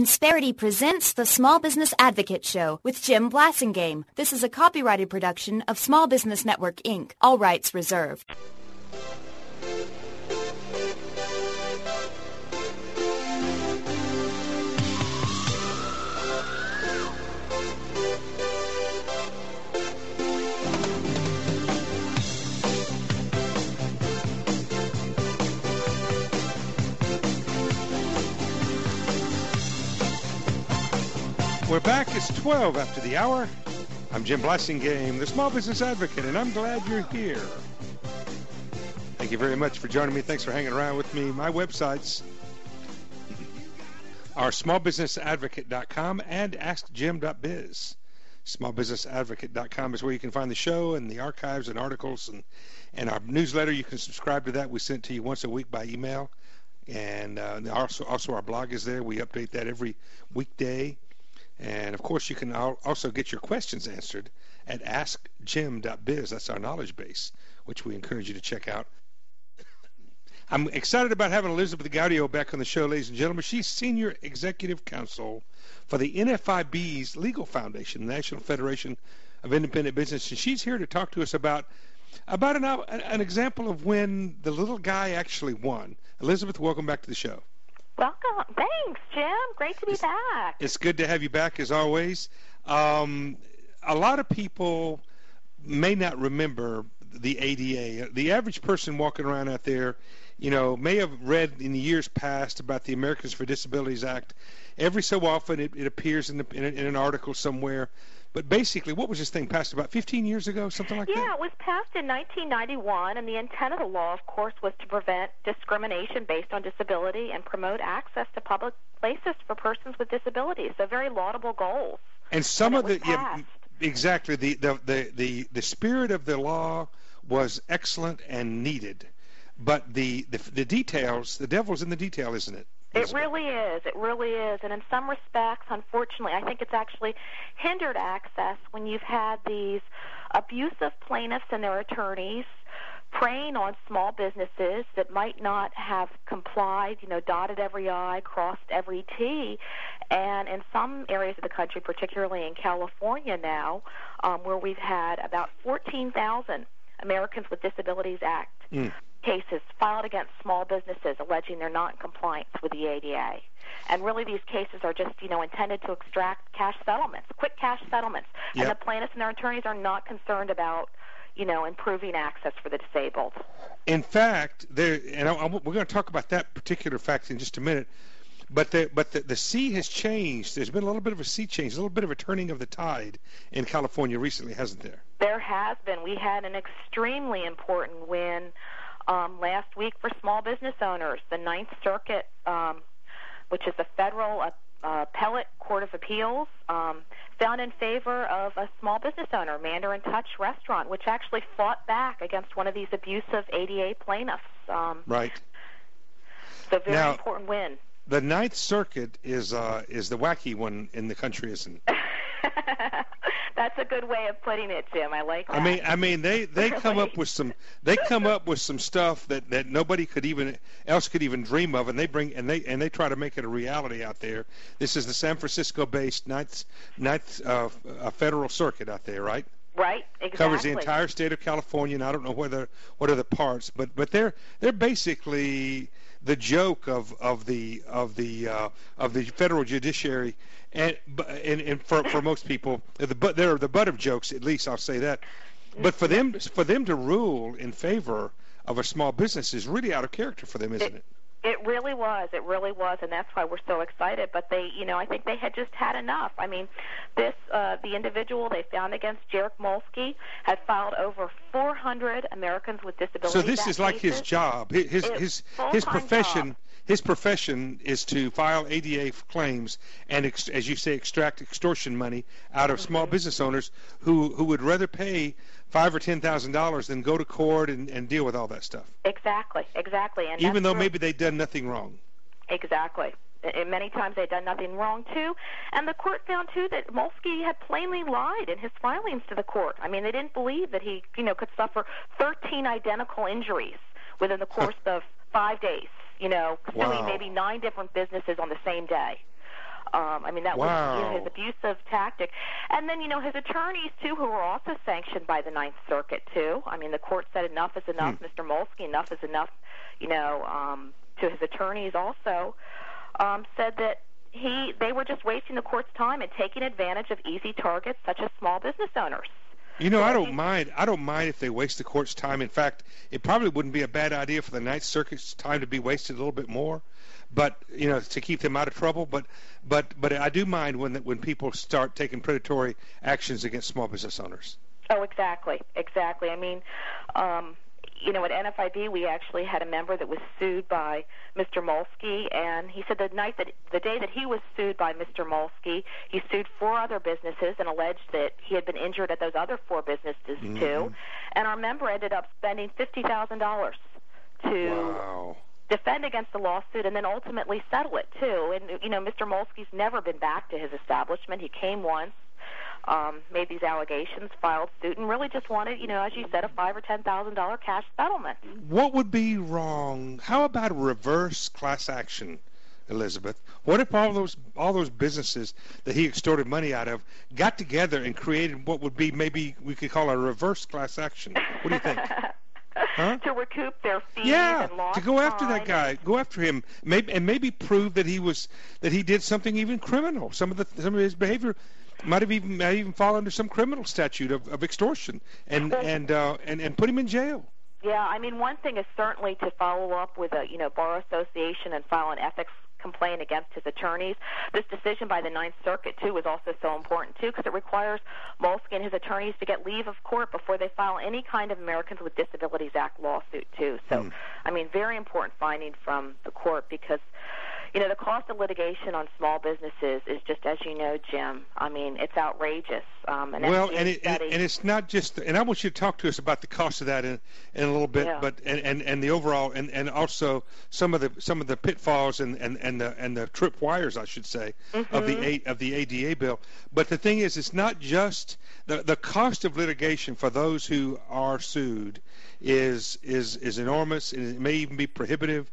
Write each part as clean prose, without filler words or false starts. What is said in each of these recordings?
Insperity presents the Small Business Advocate Show with Jim Blasingame. This is a copyrighted production of Small Business Network, Inc., all rights reserved. We're back. It's 12 after the hour. I'm Jim Blasingame, the Small Business Advocate, and I'm glad you're here. Thank you very much for joining me. Thanks for hanging around with me. My websites are smallbusinessadvocate.com and askjim.biz. Smallbusinessadvocate.com is where you can find the show and the archives and articles and our newsletter. You can subscribe to that. We send it to you once a week by email. And also our blog is there. We update that every weekday. And, of course, you can also get your questions answered at askjim.biz. That's our knowledge base, which we encourage you to check out. I'm excited about having Elizabeth Gaudio back on the show, ladies and gentlemen. She's Senior Executive Counsel for the NFIB's Legal Foundation, National Federation of Independent Business. And she's here to talk to us about an example of when the little guy actually won. Elizabeth, welcome back to the show. Welcome. Thanks, Jim. Great to be back. It's good to have you back, as always. A lot of people may not remember the ADA. The average person walking around out there, may have read in the years past about the Americans for Disabilities Act. Every so often it appears in an article somewhere. But basically, what was this thing passed about 15 years ago, something like that? Yeah, it was passed in 1991, and the intent of the law, of course, was to prevent discrimination based on disability and promote access to public places for persons with disabilities. So very laudable goals. And some of exactly, the spirit of the law was excellent and needed, but the details, the devil's in the detail, isn't it? It really is. It really is. And in some respects, unfortunately, I think it's actually hindered access when you've had these abusive plaintiffs and their attorneys preying on small businesses that might not have complied, dotted every I, crossed every T. And in some areas of the country, particularly in California now, where we've had about 14,000 Americans with Disabilities Act cases filed against small businesses alleging they're not in compliance with the ADA. And really these cases are just, intended to extract cash settlements, quick cash settlements. Yep. And the plaintiffs and their attorneys are not concerned about, improving access for the disabled. In fact, we're going to talk about that particular fact in just a minute, but the sea has changed. There's been a little bit of a sea change, a little bit of a turning of the tide in California recently, hasn't there? There has been. We had an extremely important win last week for small business owners. The Ninth Circuit, which is the federal appellate court of appeals, found in favor of a small business owner, Mandarin Touch Restaurant, which actually fought back against one of these abusive ADA plaintiffs. Right. So very important win. The Ninth Circuit is the wacky one in the country, isn't it? That's a good way of putting it, Jim. I like that. I mean, they come up with some stuff that nobody could even dream of, and they try to make it a reality out there. This is the San Francisco-based Ninth Federal Circuit out there, right? Right, exactly. Covers the entire state of California, and I don't know what are the parts, but they're basically the joke of the federal judiciary, and for most people, they're the butt of jokes. At least I'll say that. But for them to rule in favor of a small business is really out of character for them, isn't it? It really was. It really was, and that's why we're so excited. But they, I think they had just had enough. I mean, the individual they found against Jarek Molsky had filed over 400 Americans with disabilities. So this is like his job. His profession. Job. His profession is to file ADA claims and, as you say, extract extortion money out of small business owners who would rather pay $5,000 or $10,000 than go to court and deal with all that stuff. Exactly. And even though maybe they'd done nothing wrong. Exactly. And many times they'd done nothing wrong, too. And the court found, too, that Molsky had plainly lied in his filings to the court. I mean, they didn't believe that he, could suffer 13 identical injuries within the course of 5 days, suing maybe 9 different businesses on the same day. I mean, that was his abusive tactic. And then, his attorneys, too, who were also sanctioned by the Ninth Circuit, too. I mean, the court said enough is enough. Mr. Molsky, enough is enough, to his attorneys also, said that they were just wasting the court's time and taking advantage of easy targets such as small business owners. I don't mind if they waste the court's time. In fact, it probably wouldn't be a bad idea for the Ninth Circuit's time to be wasted a little bit more, but to keep them out of trouble. But I do mind when people start taking predatory actions against small business owners. Oh, exactly. I mean, at NFIB, we actually had a member that was sued by Mr. Molsky, and he said the day that he was sued by Mr. Molsky, he sued 4 other businesses and alleged that he had been injured at those other 4 businesses too. And our member ended up spending $50,000 to defend against the lawsuit and then ultimately settle it too. And Mr. Molsky's never been back to his establishment. He came once. Made these allegations, filed suit, and really just wanted, as you said, a $5,000 or $10,000 cash settlement. What would be wrong? How about a reverse class action, Elizabeth? What if all those businesses that he extorted money out of got together and created what would be maybe we could call a reverse class action? What do you think? Huh? To recoup their fees and lost to go after time. that guy, go after him, maybe prove that he did something even criminal. Some of his behavior might even fall under some criminal statute of extortion, and put him in jail. Yeah, I mean, one thing is certainly to follow up with a bar association and file an ethics complaint against his attorneys. This decision by the Ninth Circuit too is also so important too because it requires Molsky and his attorneys to get leave of court before they file any kind of Americans with Disabilities Act lawsuit too. So, I mean, very important finding from the court because the cost of litigation on small businesses is just, as you know, Jim, I mean, it's outrageous. And it's not just, and I want you to talk to us about the cost of that in a little bit, but and the overall, and also some of the pitfalls and the trip wires, I should say, of the ADA bill. But the thing is, it's not just the cost of litigation for those who are sued is enormous, and it may even be prohibitive.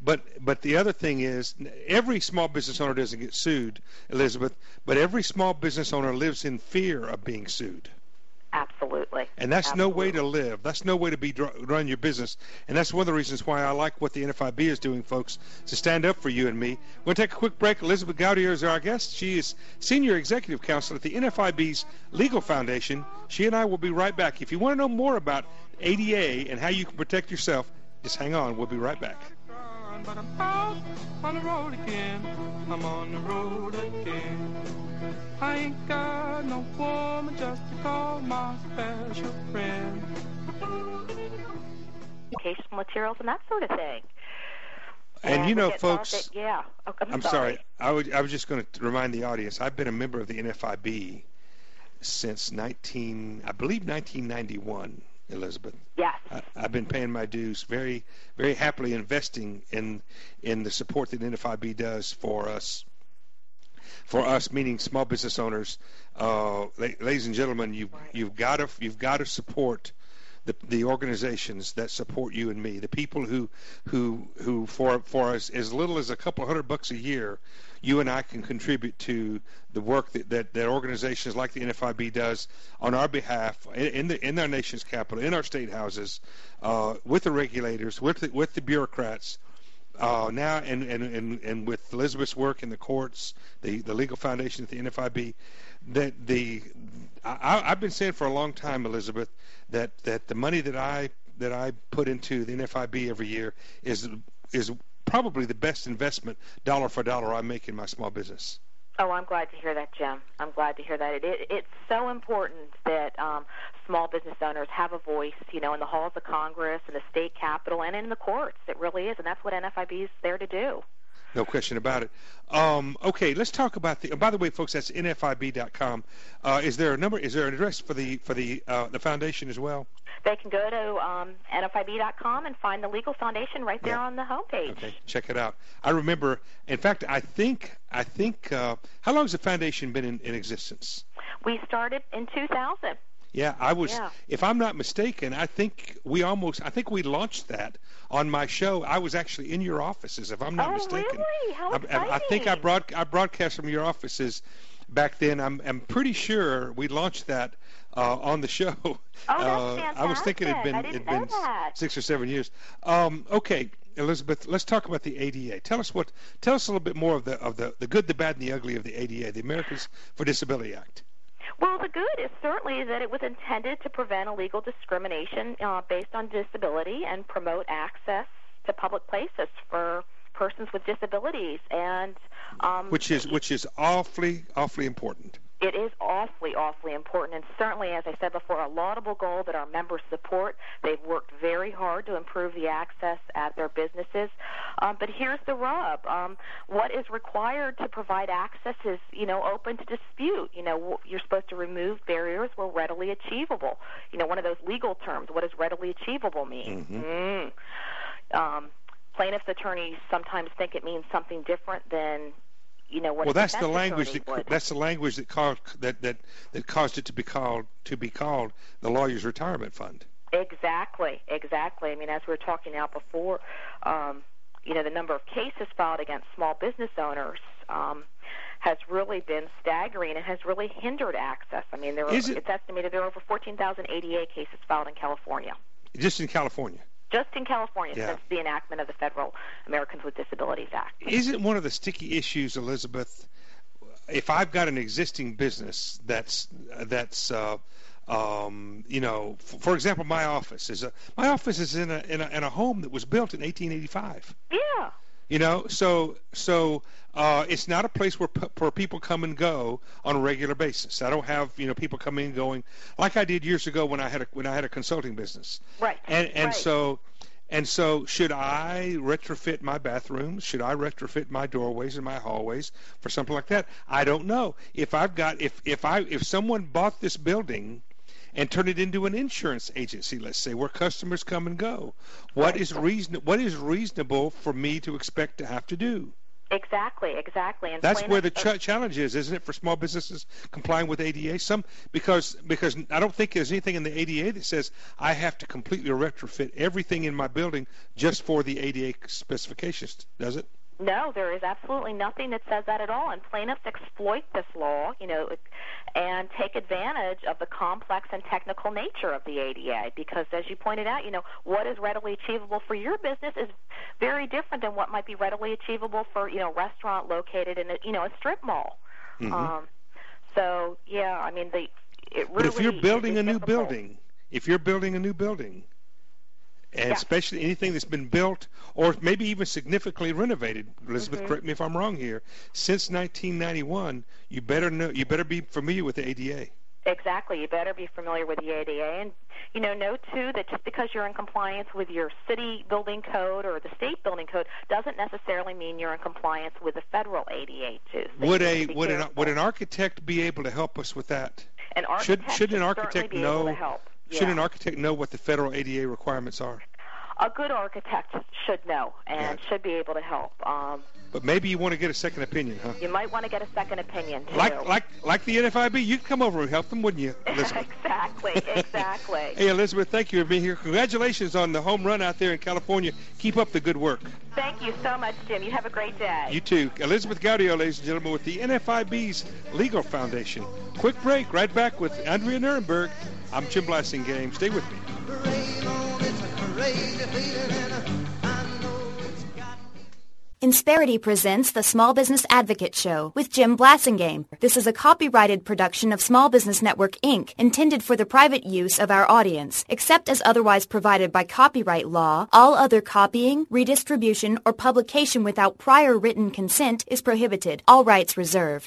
But the other thing is, every small business owner doesn't get sued, Elizabeth, but every small business owner lives in fear of being sued. Absolutely. And that's no way to live. That's no way to run your business. And that's one of the reasons why I like what the NFIB is doing, folks, to stand up for you and me. We're going to take a quick break. Elizabeth Gaudier is our guest. She is Senior Executive Counsel at the NFIB's Legal Foundation. She and I will be right back. If you want to know more about ADA and how you can protect yourself, just hang on. We'll be right back. But I'm out on the road again. I'm on the road again. I ain't got no woman just to call my special friend. Educational materials and that sort of thing. And folks, I'm sorry. I was just going to remind the audience, I've been a member of the NFIB since 1991. Elizabeth. Yes. I've been paying my dues, very, very happily investing in the support that NFIB does for us. For us, meaning small business owners, ladies and gentlemen, you've got to support the organizations that support you and me, the people who for us as little as a couple $100 a year, you and I can contribute to the work that organizations like the NFIB does on our behalf in our nation's capital, in our state houses, with the regulators, with the bureaucrats. Now and with Elizabeth's work in the courts, the legal foundation at the NFIB, I've been saying for a long time, Elizabeth, that the money that I put into the NFIB every year is probably the best investment, dollar for dollar, I make in my small business. Oh, I'm glad to hear that, Jim. I'm glad to hear that. It's so important that small business owners have a voice, in the halls of Congress, in the state capitol, and in the courts. It really is, and that's what NFIB is there to do. No question about it. Okay, let's talk about by the way, folks, that's NFIB.com. Is there an address for the foundation as well? They can go to NFIB.com and find the Legal Foundation right there on the homepage. Okay, check it out. I remember, in fact, I think. How long has the foundation been in existence? We started in 2000. Yeah, I was. Yeah. If I'm not mistaken, I think we launched that on my show. I was actually in your offices, if I'm not mistaken. Really? How exciting! I think I broadcast from your offices back then. I'm pretty sure we launched that on the show. Oh, that's fantastic! I was thinking it'd been 6 or 7 years. Okay, Elizabeth, let's talk about the ADA. Tell us a little bit more of the good, the bad, and the ugly of the ADA, the Americans for Disability Act. Well, the good is certainly that it was intended to prevent illegal discrimination based on disability and promote access to public places for persons with disabilities, and which is awfully important. It is awfully important, and certainly, as I said before, a laudable goal that our members support. They've worked very hard to improve the access at their businesses. But here's the rub. What is required to provide access is, open to dispute. You're supposed to remove barriers where readily achievable. One of those legal terms. What does readily achievable mean? Mm-hmm. Plaintiffs' attorneys sometimes think it means something different than what. Well, that's the language that caused it to be called the lawyer's retirement fund. Exactly. I mean, as we were talking out before, the number of cases filed against small business owners has really been staggering and has really hindered access. I mean, it's estimated there are over 14,000 ADA cases filed in California. Just in California? Just in California, since the enactment of the Federal Americans with Disabilities Act. Isn't one of the sticky issues, Elizabeth, if I've got an existing business that's for example, my office is in a home that was built in 1885. Yeah. So it's not a place where people come and go on a regular basis. I don't have people coming and going like I did years ago when I had a consulting business. Right. And so should I retrofit my bathrooms? Should I retrofit my doorways and my hallways for something like that? I don't know. If someone bought this building and turn it into an insurance agency, let's say, where customers come and go, what is reasonable for me to expect to have to do? Exactly. And that's where the challenge is, isn't it, for small businesses complying with ADA? Because I don't think there's anything in the ADA that says I have to completely retrofit everything in my building just for the ADA specifications, does it? No, there is absolutely nothing that says that at all, and plaintiffs exploit this law, and take advantage of the complex and technical nature of the ADA, because as you pointed out, what is readily achievable for your business is very different than what might be readily achievable for, a restaurant located in a strip mall. Mm-hmm. So, yeah, I mean, it really. But if you're building a new building, and especially anything that's been built or maybe even significantly renovated, Elizabeth, correct me if I'm wrong here, since 1991, you better be familiar with the ADA. Exactly. You better be familiar with the ADA. And, know, too, that just because you're in compliance with your city building code or the state building code doesn't necessarily mean you're in compliance with the federal ADA, too. So would an architect be able to help us with that? An architect should an architect know? Able to help. Should an architect know what the federal ADA requirements are? A good architect should know and should be able to help. But maybe you want to get a second opinion, huh? You might want to get a second opinion, too. Like the NFIB, you could come over and help them, wouldn't you, Elizabeth? Exactly. Hey, Elizabeth, thank you for being here. Congratulations on the home run out there in California. Keep up the good work. Thank you so much, Jim. You have a great day. You too. Elizabeth Gaudio, ladies and gentlemen, with the NFIB's Legal Foundation. Quick break, right back with Andrea Nierenberg. I'm Jim Blassingame. Stay with me. Insperity presents the Small Business Advocate Show with Jim Blassingame. This is a copyrighted production of Small Business Network, Inc., intended for the private use of our audience. Except as otherwise provided by copyright law, all other copying, redistribution, or publication without prior written consent is prohibited. All rights reserved.